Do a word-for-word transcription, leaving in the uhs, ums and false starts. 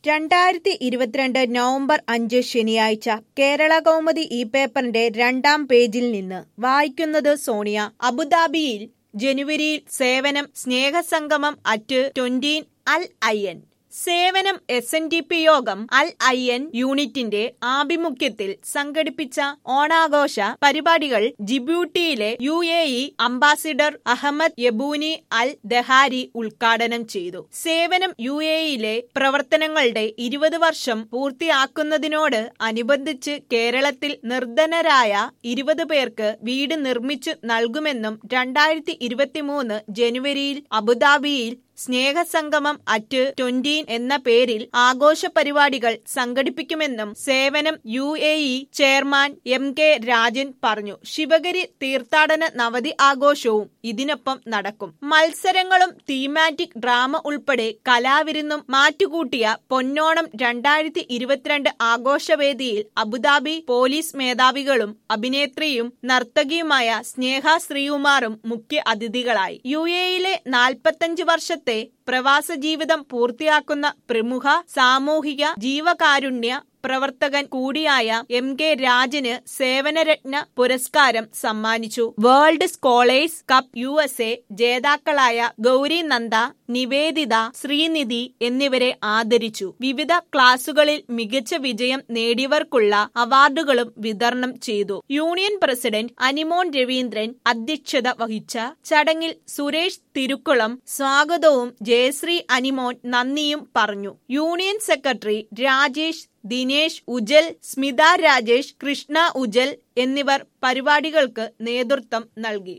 രണ്ടായിരത്തി ഇരുപത്തിരണ്ട് നവംബർ അഞ്ച് ശനിയാഴ്ച കേരള കൗമുദി ഈ പേപ്പറിന്റെ രണ്ടാം പേജിൽ നിന്ന് വായിക്കുന്നത് സോണിയ. അബുദാബിയിൽ ജനുവരിയിൽ സേവനം സ്നേഹസംഗമം അറ്റ് ട്വന്റീൻ അൽ ഐൻ സേവനം എസ് എൻ ഡി പി യോഗം അൽ ഐൻ യൂണിറ്റിന്റെ ആഭിമുഖ്യത്തിൽ സംഘടിപ്പിച്ച ഓണാഘോഷ പരിപാടികൾ ജിബൂട്ടിയിലെ U A E ambassador Ahmed Yabouni al Dahari ഉദ്ഘാടനം ചെയ്തു. സേവനം യു എ ഇയിലെ പ്രവർത്തനങ്ങളുടെ ഇരുപത് വർഷം പൂർത്തിയാക്കുന്നതിനോട് അനുബന്ധിച്ച് കേരളത്തിൽ നിർധനരായ ഇരുപത് പേർക്ക് വീട് നിർമ്മിച്ചു നൽകുമെന്നും രണ്ടായിരത്തി ഇരുപത്തിമൂന്ന് ജനുവരിയിൽ അബുദാബിയിൽ സ്നേഹസംഗമം അറ്റ് ട്വന്റീൻ എന്ന പേരിൽ ആഘോഷ പരിപാടികൾ സംഘടിപ്പിക്കുമെന്നും Sevanam U A E chairman M K Rajan പറഞ്ഞു. ശിവഗിരി തീർത്ഥാടന നവതി ആഘോഷവും ഇതിനൊപ്പം നടക്കും. മത്സരങ്ങളും തീമാറ്റിക് ഡ്രാമ ഉൾപ്പെടെ കലാവിരുന്നും മാറ്റുകൂട്ടിയ പൊന്നോണം രണ്ടായിരത്തി ഇരുപത്തിരണ്ട് ആഘോഷവേദിയിൽ അബുദാബി പോലീസ് മേധാവികളും അഭിനേത്രിയും നർത്തകിയുമായ സ്നേഹ ശ്രീകുമാറും മുഖ്യ അതിഥികളായി. യു എ ഇയിലെ നാൽപ്പത്തഞ്ച് വർഷത്തെ പ്രവാസ ജീവിതം പൂർത്തിയാക്കുന്ന പ്രമുഖ സാമൂഹിക ജീവകാരുണ്യ പ്രവർത്തകൻ കൂടിയായ എം കെ രാജന് സേവനരത്ന പുരസ്കാരം സമ്മാനിച്ചു. World scholars cup U S A ജേതാക്കളായ ഗൗരി നന്ദ, നിവേദിത, ശ്രീനിധി എന്നിവരെ ആദരിച്ചു. വിവിധ ക്ലാസുകളിൽ മികച്ച വിജയം നേടിയവർക്കുള്ള അവാർഡുകളും വിതരണം ചെയ്തു. യൂണിയൻ പ്രസിഡന്റ് അനിമോൻ രവീന്ദ്രൻ അധ്യക്ഷത വഹിച്ച ചടങ്ങിൽ സുരേഷ് തിരുക്കുളം സ്വാഗതവും ജയശ്രീ അനിമോൻ നന്ദിയും പറഞ്ഞു. യൂണിയൻ സെക്രട്ടറി രാജേഷ്, ദിനേശ് ഉജൽ, സ്മിത രാജേഷ്, കൃഷ്ണ ഉജൽ എന്നിവർ പരിപാടികൾക്ക് നേതൃത്വം നൽകി.